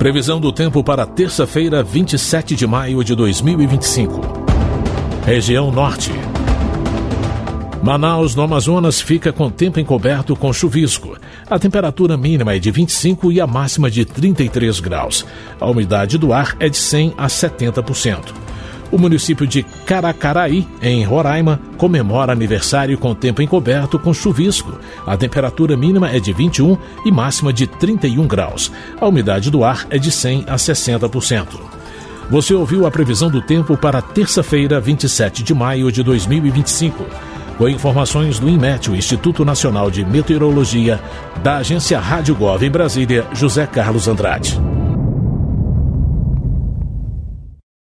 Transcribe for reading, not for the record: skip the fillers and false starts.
Previsão do tempo para terça-feira, 27 de maio de 2025. Região Norte. Manaus, no Amazonas, fica com tempo encoberto com chuvisco. A temperatura mínima é de 25 e a máxima de 33 graus. A umidade do ar é de 100 a 70%. O município de Caracaraí, em Roraima, comemora aniversário com tempo encoberto com chuvisco. A temperatura mínima é de 21 e máxima de 31 graus. A umidade do ar é de 100 a 60%. Você ouviu a previsão do tempo para terça-feira, 27 de maio de 2025. Com informações do INMET, o Instituto Nacional de Meteorologia, da agência Rádio Gov em Brasília, José Carlos Andrade.